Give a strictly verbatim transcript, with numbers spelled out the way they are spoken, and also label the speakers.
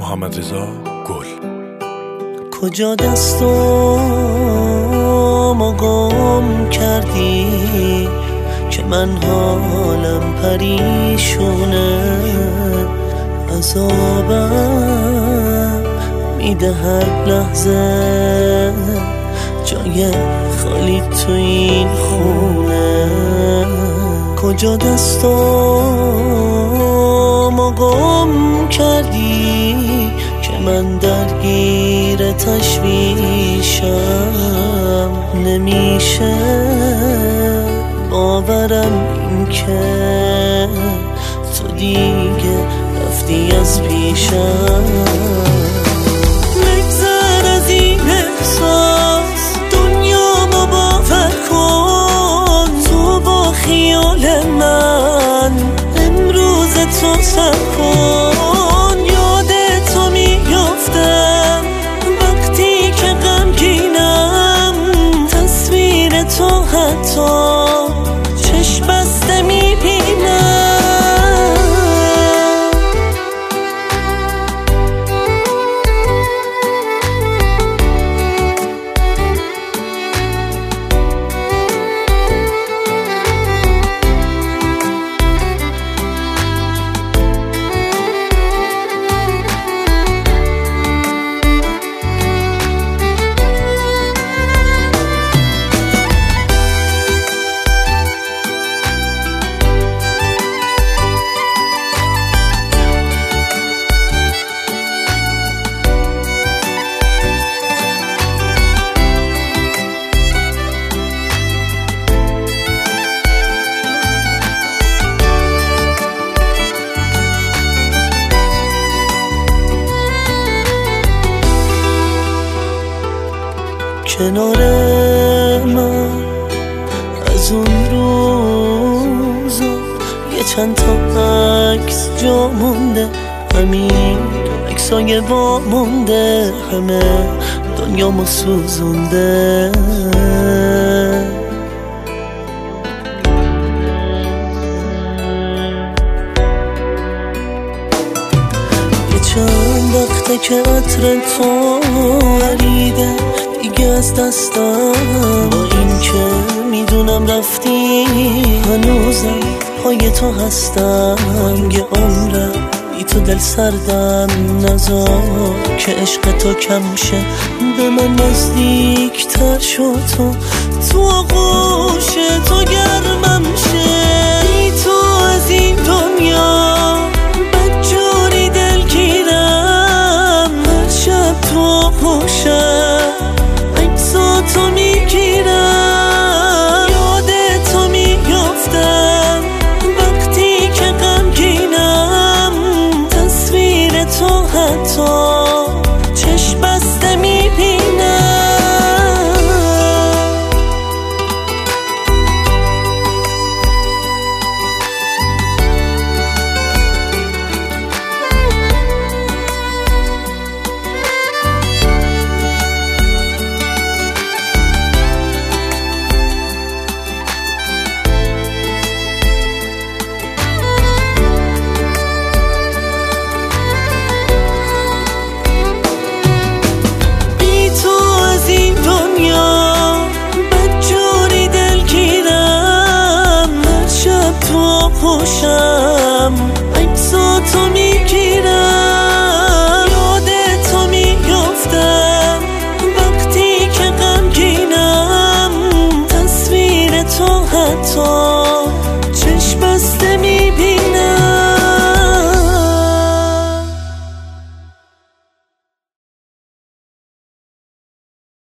Speaker 1: محمدرضا گل.
Speaker 2: کجا دستامو گم کردی که من حالم پریشونه، عذابم میده هر لحظه جای خالی تو این خونه. کجا دستامو گم کردی که من درگیر تشویشم، نمیشه باورم این که تو دیگه رفتی از پیشم. نگذر از این احساس، دنیا ما باور کن، تو با خیال من امروز تو سر کن. یاد تو میافتم وقتی که غمگینم، تصویر تو حتی چشم بسته میبینم. کنار من از اون روزا یه چند تا عکس جا مونده، همین عکسای وا مونده، همه دنیامو سوزونده. یه چند وقته که عطر تو وریده دیگه از دستم، با این که میدونم رفتی هنوزم پای تو هستم. یه عمرم بی تو دل سردم، نذار که عشق تو کم شه، به من نزدیک تر شو، تو تو آغوش تو گرم